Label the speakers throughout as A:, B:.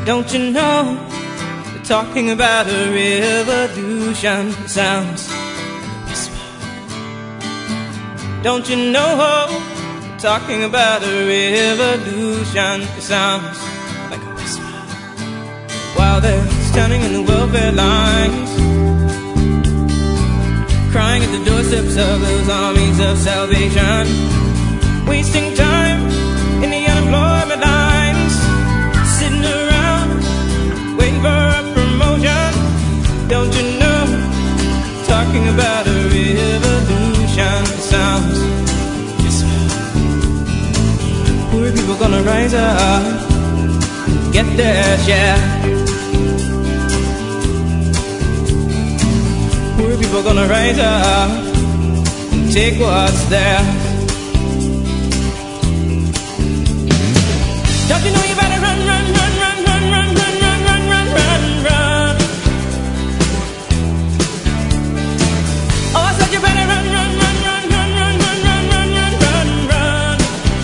A: Don't you know they're talking about a revolution? It sounds like a whisper. Don't you know they're talking about a revolution? It sounds like a whisper. While they're standing in the welfare lines, crying at the doorsteps of those armies of salvation, wasting time in the unemployment lines, sitting around waiting for a promotion. Don't you know, talking about a revolution? It sounds just poor people gonna rise up, get their share. Poor people gonna rise up and take what's theirs. Don't you know you better run, run, run, run, run, run, run, run, run, run, run, run. Oh, I said you better run, run, run, run, run, run, run, run, run, run, run, run.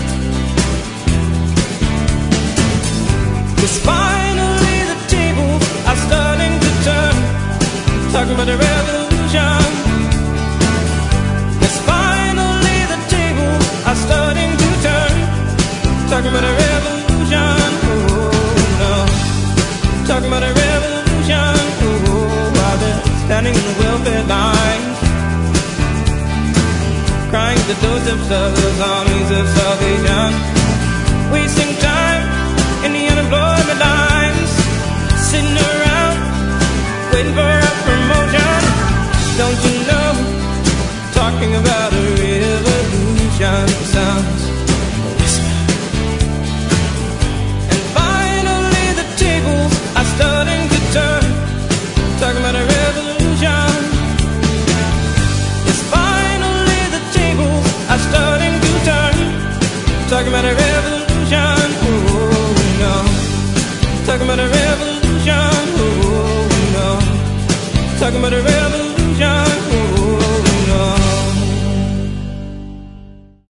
A: 'Cause finally the tables are starting to turn, talking about a revolution. 'Cause finally the tables are starting to turn, talking about a revolution. Oh no, talking about a revolution. Oh, while they're standing in the welfare lines, crying at the doorsteps of those armies of salvation, wasting time in the unemployment lines, sitting around waiting for a promotion. Don't you know, talking about a revolution sounds a whisper. And finally the tables are starting to turn, talking about a revolution. Yes, finally the tables are starting to turn, talking about a revolution. Oh no, talking about a revolution. Oh no, talking about a revolution.